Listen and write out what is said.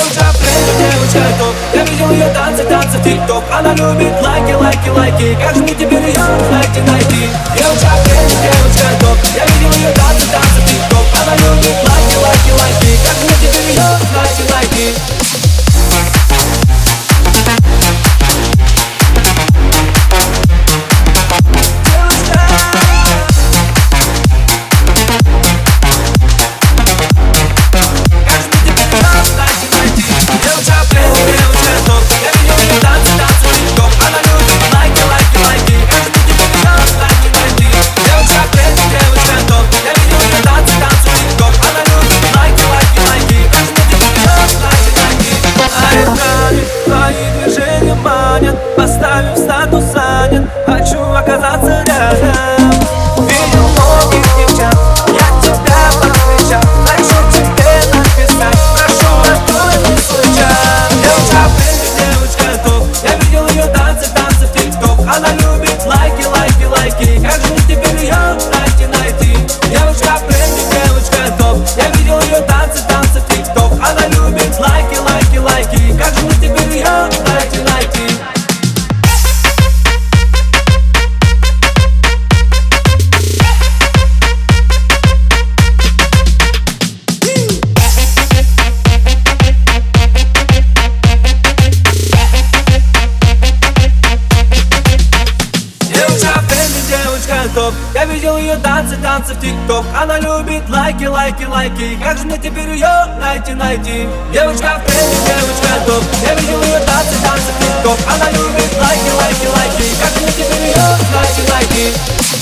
Девочка прелесть, девочка топ. Я видел ее танцы, танцы в тик-ток. Она любит лайки, лайки, лайки. Как же мне теперь ее найти? Девочка прелесть, девочка топ. Я видел ее танцы, танцы в тик-ток. Она любит лайки, лайки, лайки. Как же мне теперь ее найти? Поставив статус занят, хочу оказаться рядом. Видел многих девчат, я тебя повстречал. Хочу тебе написать, прошу, открой мне свой чат. Девочка прелесть, девочка топ. Я видел ее танцы, танцы в тик-ток. Она любит лайки, лайки, лайки. Как же мне теперь ее найти? Девочка прелесть, девочка топ. Я видел ее танцы, танцы в тик-ток. Она любит лайки, лайки, лайки. Как же мне теперь ее найти? Топ. Я видел ее танцы, танцы в тик-ток. Она любит лайки, лайки, лайки. Как же мне теперь ее найти? Девочка в тренде, девочка топ. Я видел ее танцы, танцы в тик-ток. Она любит лайки, лайки, лайки. Как же мне теперь ее найти?